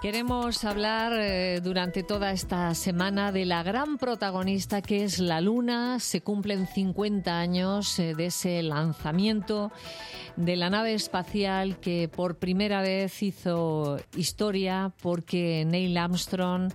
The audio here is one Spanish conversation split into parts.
Queremos hablar durante toda esta semana de la gran protagonista que es la Luna. Se cumplen 50 años de ese lanzamiento de la nave espacial que por primera vez hizo historia, porque Neil Armstrong,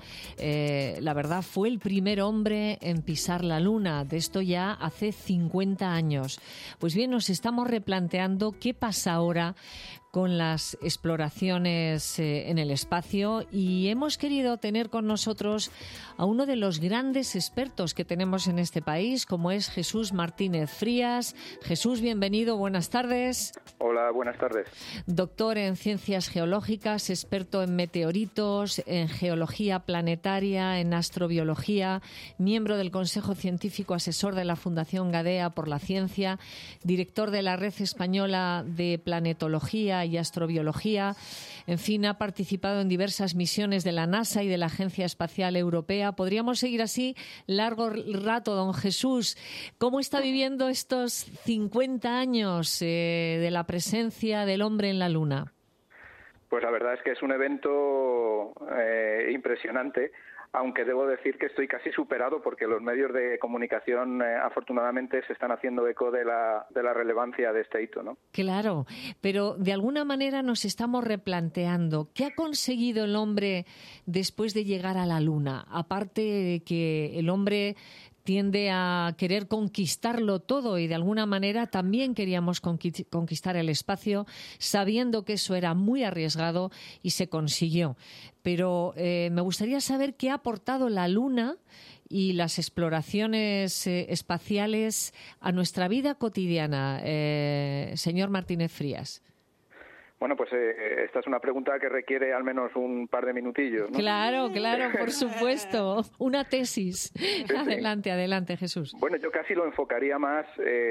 la verdad, fue el primer hombre en pisar la Luna. De esto ya hace 50 años. Pues bien, nos estamos replanteando qué pasa ahora con las exploraciones en el espacio, y hemos querido tener con nosotros a uno de los grandes expertos que tenemos en este país, como es Jesús Martínez Frías. Jesús, bienvenido, buenas tardes. Hola, buenas tardes. Doctor en Ciencias Geológicas, experto en meteoritos, en geología planetaria, en astrobiología, miembro del Consejo Científico Asesor de la Fundación Gadea por la Ciencia, director de la Red Española de Planetología y Astrobiología. En fin, ha participado en diversas misiones de la NASA y de la Agencia Espacial Europea. Podríamos seguir así largo rato, don Jesús. ¿Cómo está viviendo estos 50 años de la presencia del hombre en la Luna? Pues la verdad es que es un evento impresionante, aunque debo decir que estoy casi superado porque los medios de comunicación afortunadamente se están haciendo eco de la relevancia de este hito, ¿no? Claro, pero de alguna manera nos estamos replanteando ¿qué ha conseguido el hombre después de llegar a la Luna? Aparte de que el hombre tiende a querer conquistarlo todo, y de alguna manera también queríamos conquistar el espacio, sabiendo que eso era muy arriesgado, y se consiguió. Pero me gustaría saber qué ha aportado la Luna y las exploraciones espaciales a nuestra vida cotidiana, señor Martínez Frías. Bueno, pues esta es una pregunta que requiere al menos un par de minutillos, ¿no? Claro, por supuesto. Una tesis. Sí. Adelante, Jesús. Bueno, yo casi lo enfocaría más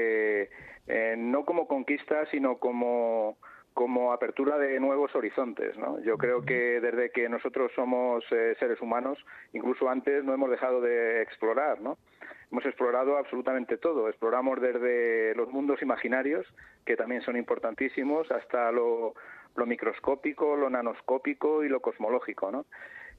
no como conquista, sino como apertura de nuevos horizontes, ¿no? Yo creo que desde que nosotros somos seres humanos, incluso antes, no hemos dejado de explorar, ¿no? Hemos explorado absolutamente todo. Exploramos desde los mundos imaginarios, que también son importantísimos, hasta lo microscópico, lo nanoscópico y lo cosmológico, ¿no?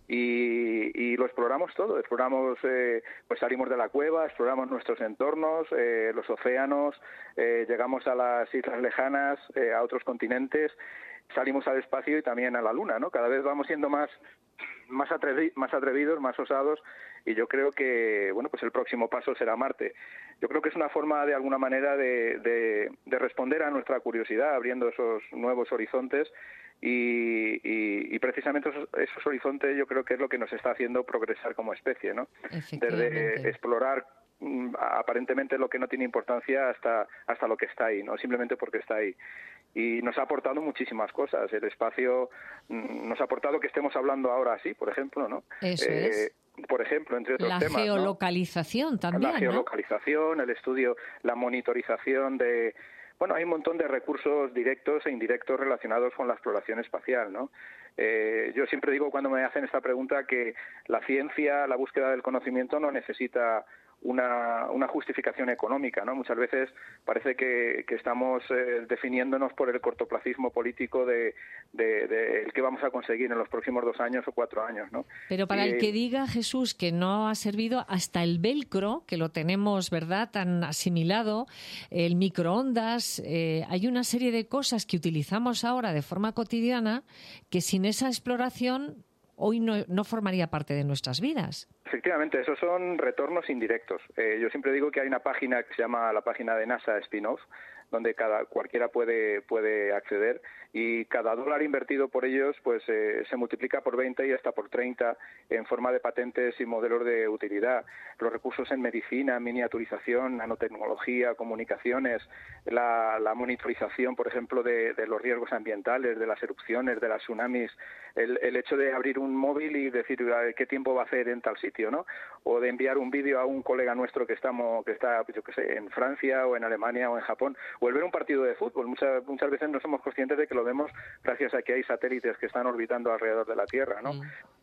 Y lo exploramos todo. Exploramos, pues salimos de la cueva, exploramos nuestros entornos, los océanos, llegamos a las islas lejanas, a otros continentes, salimos al espacio y también a la Luna, ¿no? Cada vez vamos siendo más atrevidos, más osados, y yo creo que, bueno, pues el próximo paso será Marte. Yo creo que es una forma, de alguna manera, de responder a nuestra curiosidad, abriendo esos nuevos horizontes, y precisamente esos horizontes yo creo que es lo que nos está haciendo progresar como especie, ¿no? Desde explorar aparentemente lo que no tiene importancia hasta lo que está ahí, ¿no? Simplemente porque está ahí. Y nos ha aportado muchísimas cosas. El espacio nos ha aportado que estemos hablando ahora así, por ejemplo, ¿no? Eso es. Por ejemplo, entre otros temas, la geolocalización, ¿no? También, la geolocalización, ¿no? El estudio, la monitorización de... Bueno, hay un montón de recursos directos e indirectos relacionados con la exploración espacial, ¿no? Yo siempre digo, cuando me hacen esta pregunta, que la ciencia, la búsqueda del conocimiento, no necesita una justificación económica, ¿no? Muchas veces parece que estamos definiéndonos por el cortoplacismo político de el que vamos a conseguir en los próximos 2 años o 4 años, ¿no? Pero para el que diga, Jesús, que no ha servido hasta el velcro, que lo tenemos, ¿verdad?, tan asimilado, el microondas, hay una serie de cosas que utilizamos ahora de forma cotidiana que sin esa exploración hoy no formaría parte de nuestras vidas. Efectivamente, esos son retornos indirectos. Yo siempre digo que hay una página que se llama la página de NASA Spin-off, donde cualquiera puede acceder, y cada dólar invertido por ellos pues se multiplica por 20 y hasta por 30 en forma de patentes y modelos de utilidad. Los recursos en medicina, miniaturización, nanotecnología, comunicaciones, la monitorización, por ejemplo, de los riesgos ambientales, de las erupciones, de las tsunamis, el hecho de abrir un móvil y decir qué tiempo va a hacer en tal sitio, ¿no? O de enviar un vídeo a un colega nuestro que está, yo qué sé, en Francia o en Alemania o en Japón, o el ver un partido de fútbol. Muchas veces no somos conscientes de que lo vemos gracias a que hay satélites que están orbitando alrededor de la Tierra, ¿no?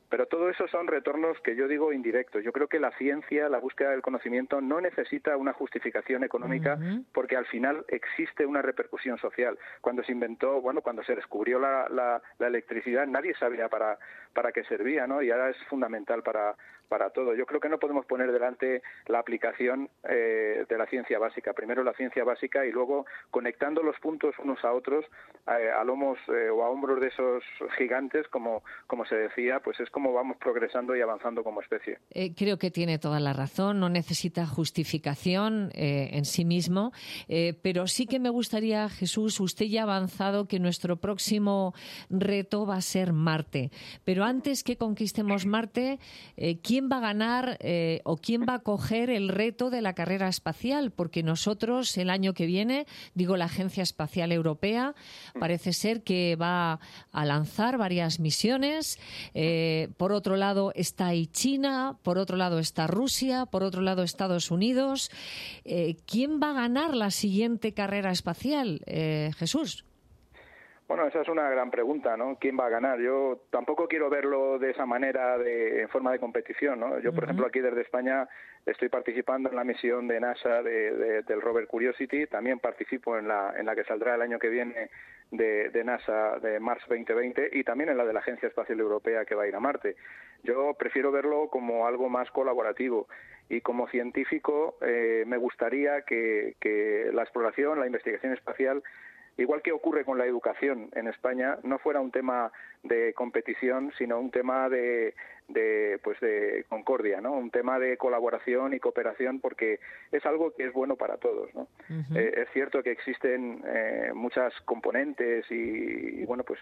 Pero todo eso son retornos que yo digo indirectos. Yo creo que la ciencia, la búsqueda del conocimiento, no necesita una justificación económica porque al final existe una repercusión social. Cuando se inventó, cuando se descubrió la electricidad, nadie sabía para qué servía, ¿no? Y ahora es fundamental para todo. Yo creo que no podemos poner delante la aplicación de la ciencia básica. Primero la ciencia básica y luego conectando los puntos unos a otros a lomos o a hombros de esos gigantes, como se decía, pues es como vamos progresando y avanzando como especie. Creo que tiene toda la razón, no necesita justificación en sí mismo, pero sí que me gustaría, Jesús, usted ya ha avanzado que nuestro próximo reto va a ser Marte, pero antes que conquistemos Marte, ¿quién va a ganar o quién va a coger el reto de la carrera espacial? Porque nosotros el año que viene, la Agencia Espacial Europea parece ser que va a lanzar varias misiones. Por otro lado está ahí China, por otro lado está Rusia, por otro lado Estados Unidos. ¿Quién va a ganar la siguiente carrera espacial, Jesús? Bueno, esa es una gran pregunta, ¿no? ¿Quién va a ganar? Yo tampoco quiero verlo de esa manera, en forma de competición, ¿no? Yo, por ejemplo, aquí desde España estoy participando en la misión de NASA del rover Curiosity. También participo en la que saldrá el año que viene de NASA de Mars 2020 y también en la de la Agencia Espacial Europea que va a ir a Marte. Yo prefiero verlo como algo más colaborativo y como científico me gustaría que la exploración, la investigación espacial, igual que ocurre con la educación en España, no fuera un tema de competición, sino un tema de concordia, ¿no? Un tema de colaboración y cooperación, porque es algo que es bueno para todos, ¿no? Es cierto que existen muchas componentes y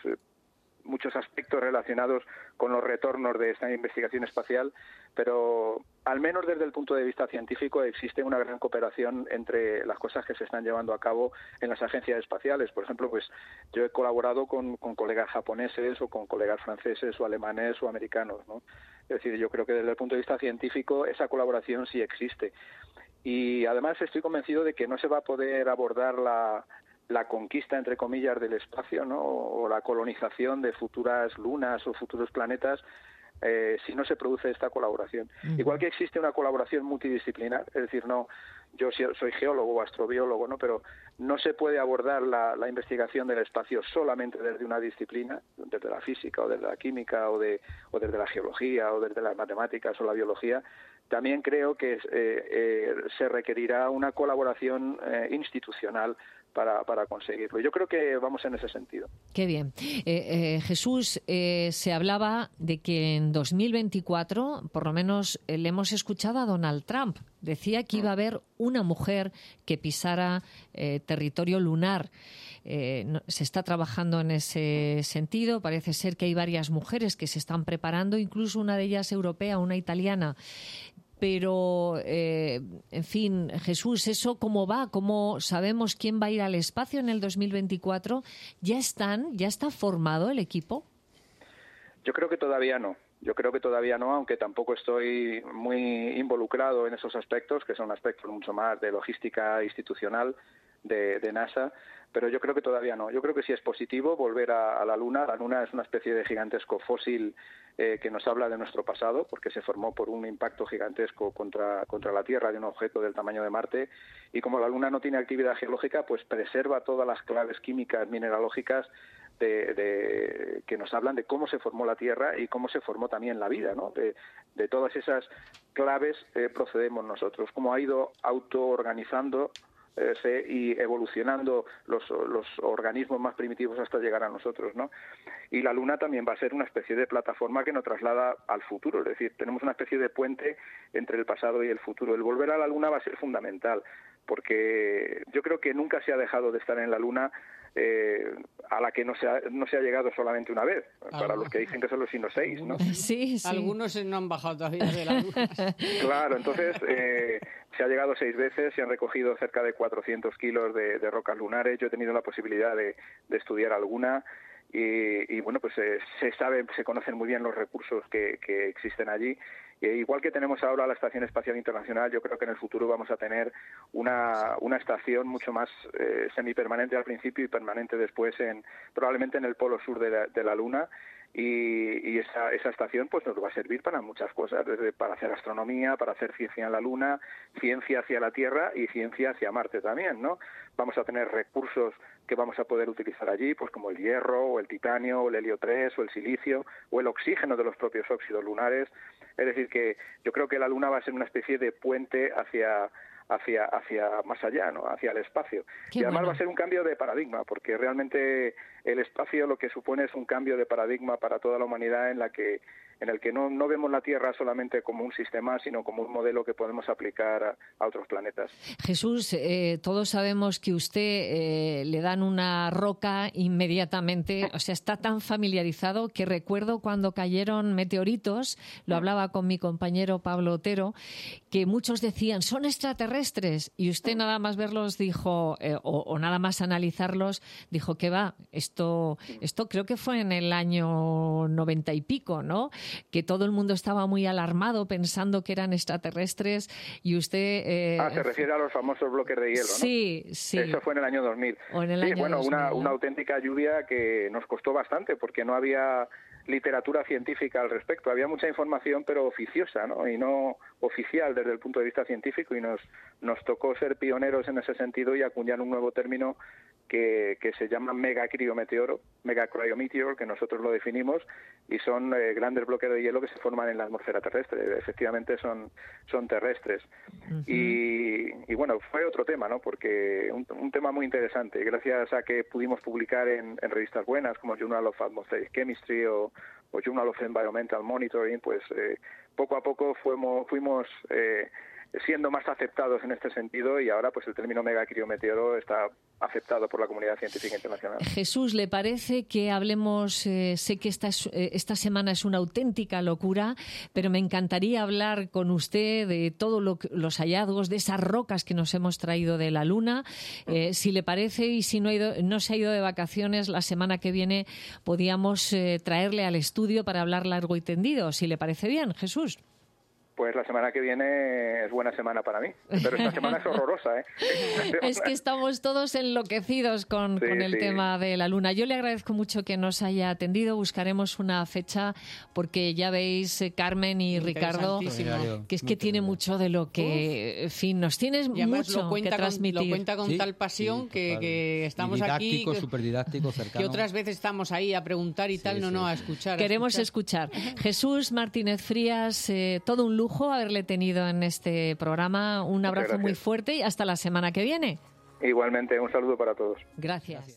muchos aspectos relacionados con los retornos de esta investigación espacial, pero al menos desde el punto de vista científico existe una gran cooperación entre las cosas que se están llevando a cabo en las agencias espaciales. Por ejemplo, pues yo he colaborado con colegas japoneses o con colegas franceses o alemanes o americanos, ¿no? Es decir, yo creo que desde el punto de vista científico esa colaboración sí existe. Y además estoy convencido de que no se va a poder abordar la conquista, entre comillas, del espacio, ¿no? O la colonización de futuras lunas o futuros planetas si no se produce esta colaboración. Igual que existe una colaboración multidisciplinar, es decir, no, yo soy geólogo o astrobiólogo, ¿no? Pero no se puede abordar la investigación del espacio solamente desde una disciplina, desde la física o desde la química o desde la geología o desde las matemáticas o la biología. También creo que se requerirá una colaboración institucional para conseguirlo. Yo creo que vamos en ese sentido. Qué bien. Jesús, se hablaba de que en 2024, por lo menos le hemos escuchado a Donald Trump, decía que iba a haber una mujer que pisara territorio lunar. Se está trabajando en ese sentido. Parece ser que hay varias mujeres que se están preparando, incluso una de ellas europea, una italiana. Pero, en fin, Jesús, ¿eso cómo va? ¿Cómo sabemos quién va a ir al espacio en el 2024? ¿Ya está formado el equipo? Yo creo que todavía no. Aunque tampoco estoy muy involucrado en esos aspectos, que son aspectos mucho más de logística institucional de NASA, pero yo creo que todavía no. Yo creo que sí es positivo volver a la Luna. La Luna es una especie de gigantesco fósil que nos habla de nuestro pasado, porque se formó por un impacto gigantesco contra la Tierra de un objeto del tamaño de Marte, y como la Luna no tiene actividad geológica, pues preserva todas las claves químicas, mineralógicas que nos hablan de cómo se formó la Tierra y cómo se formó también la vida, ¿no? De todas esas claves procedemos nosotros, cómo ha ido autoorganizando y evolucionando los organismos más primitivos hasta llegar a nosotros, ¿no? Y la Luna también va a ser una especie de plataforma que nos traslada al futuro, es decir, tenemos una especie de puente entre el pasado y el futuro. El volver a la Luna va a ser fundamental, porque yo creo que nunca se ha dejado de estar en la Luna, a la que no se ha llegado solamente una vez, para los que dicen que solo sino 6, ¿no? Sí. Algunos no han bajado todavía de la Luna. Claro, entonces se ha llegado 6 veces, se han recogido cerca de 400 kilos de rocas lunares. Yo he tenido la posibilidad de estudiar alguna y bueno, pues se conocen muy bien los recursos que existen allí. Igual que tenemos ahora la Estación Espacial Internacional, yo creo que en el futuro vamos a tener una estación mucho más semipermanente al principio y permanente después, probablemente en el polo sur de la Luna. y esa estación pues nos va a servir para muchas cosas, desde para hacer astronomía, para hacer ciencia en la Luna, ciencia hacia la Tierra y ciencia hacia Marte también, ¿no? Vamos a tener recursos que vamos a poder utilizar allí, pues como el hierro, o el titanio, o el helio 3, o el silicio, o el oxígeno de los propios óxidos lunares. Es decir, que yo creo que la Luna va a ser una especie de puente hacia más allá, ¿no? Hacia el espacio. Qué y además bueno. va a ser un cambio de paradigma, porque realmente el espacio lo que supone es un cambio de paradigma para toda la humanidad en el que no vemos la Tierra solamente como un sistema, sino como un modelo que podemos aplicar a otros planetas. Jesús, todos sabemos que usted le dan una roca inmediatamente, o sea, está tan familiarizado que recuerdo cuando cayeron meteoritos, lo hablaba con mi compañero Pablo Otero, que muchos decían, son extraterrestres, y usted nada más verlos dijo, o nada más analizarlos, dijo que va, esto creo que fue en el año 90 y pico, ¿no? Que todo el mundo estaba muy alarmado pensando que eran extraterrestres y usted... se refiere a los famosos bloques de hielo, ¿no? Sí, sí. Eso fue en el año 2000. O en el sí, año bueno, 2000, una ¿no? auténtica lluvia que nos costó bastante porque no había literatura científica al respecto. Había mucha información, pero oficiosa, ¿no? Y no oficial desde el punto de vista científico, y nos tocó ser pioneros en ese sentido y acuñar un nuevo término que se llama megacriometeoro, megacriometeor, que nosotros lo definimos, y son grandes bloques de hielo que se forman en la atmósfera terrestre. Efectivamente son terrestres. Uh-huh. Y bueno, fue otro tema, ¿no? Porque un tema muy interesante, gracias a que pudimos publicar en revistas buenas como Journal of Atmospheric Chemistry o Journal of Environmental Monitoring, pues poco a poco fuimos siendo más aceptados en este sentido, y ahora pues el término megacriometeoro está aceptado por la comunidad científica internacional. Jesús, ¿le parece que hablemos? Sé que esta semana es una auténtica locura, pero me encantaría hablar con usted de todos los hallazgos, de esas rocas que nos hemos traído de la Luna. Si le parece, y si no se ha ido de vacaciones, la semana que viene podíamos traerle al estudio para hablar largo y tendido. Si le parece bien, Jesús. Pues la semana que viene es buena semana para mí, pero esta semana es horrorosa, ¿eh? Es que estamos todos enloquecidos con el tema de la Luna. Yo le agradezco mucho que nos haya atendido. Buscaremos una fecha porque ya veis, Carmen y Ricardo, que es que tiene mucho de lo que, en fin, nos tienes mucho que transmitir. Lo cuenta con tal pasión que estamos didáctico, aquí. Súper didáctico, cercano. Que otras veces estamos ahí a preguntar y tal, no, a escuchar. Queremos escuchar. Jesús Martínez Frías, todo un lujo haberle tenido en este programa. Un abrazo muy fuerte y hasta la semana que viene. Igualmente, un saludo para todos. Gracias.